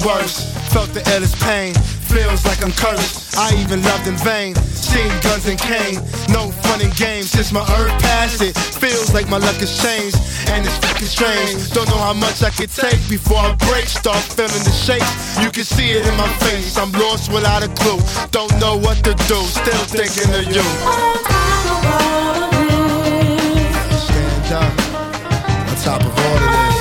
worst. Felt the illest pain, feels like I'm cursed. I even loved in vain, seen guns and cane. No fun and games, since my earth passed it. Feels like my luck has changed, and it's fucking strange. Don't know how much I could take before I break. Start feeling the shakes, you can see it in my face. I'm lost without a clue, don't know what to do. Still thinking of you. Stand up, on top of all of this.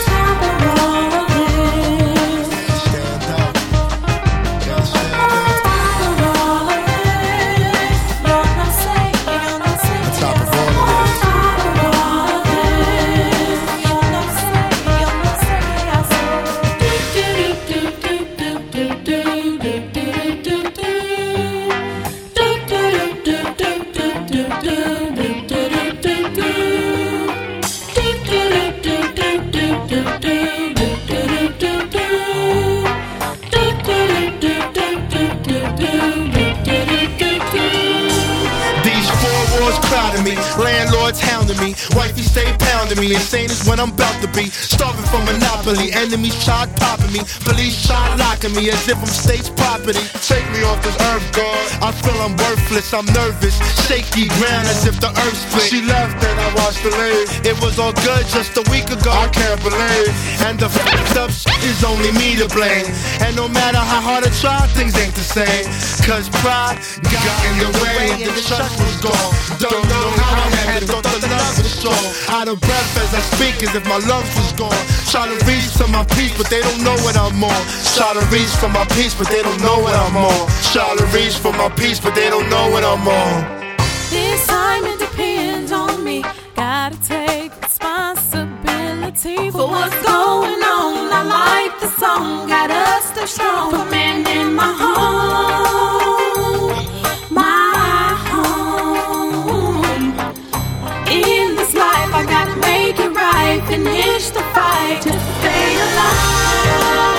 Me. Landlords hounding me, wifey stay pounding me. Insane is when I'm about to be. Starving from monopoly, enemies tried popping me. Police tried locking me as if I'm state's property. Take me off this earth, God. I feel I'm worthless, I'm nervous. Shaky ground as if the earth split. She left and I watched her leave. It was all good just a week ago, I can't believe. And the f***ed up is only me to blame. And no matter how hard I try, things ain't the same. Cause pride got in the way and the trust was gone. Don't know how I had it, thought the love was strong. Out of breath as I speak as if my lungs was gone. Try to reach to my peace, but they don't know what I'm on. Try to reach for my peace, but they don't know what I'm on. Try to reach for my peace, but they don't know what I'm on. This time it depends on me. Gotta take responsibility for what's going on. I like the song, gotta stay strong. For man in my home, my home. In this life I gotta make it right. Finish the fight to stay alive.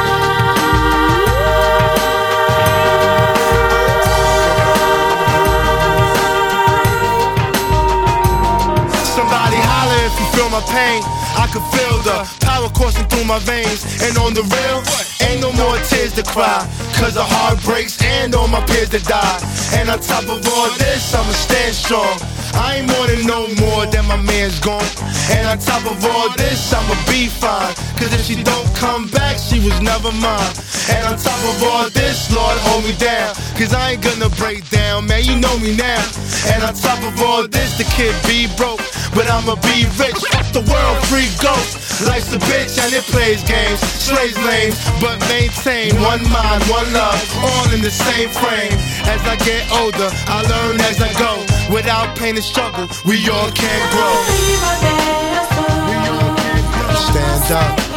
Feel my pain, I can feel the power coursing through my veins. And on the real, ain't no more tears to cry, cause the heart breaks and all my peers that die. And on top of all this, I'ma stand strong. I ain't wanting no more than my man's gone. And on top of all this, I'ma be fine, cause if she don't come back, she was never mine. And on top of all this, Lord, hold me down, cause I ain't gonna break down, man, you know me now. And on top of all this, the kid be broke, but I'ma be rich. Fuck the world, free ghost. Life's a bitch and it plays games, slays lanes, but maintain one mind, one love, all in the same frame. As I get older, I learn as I go. Without pain and struggle, we all can grow. We all can grow. Stand up.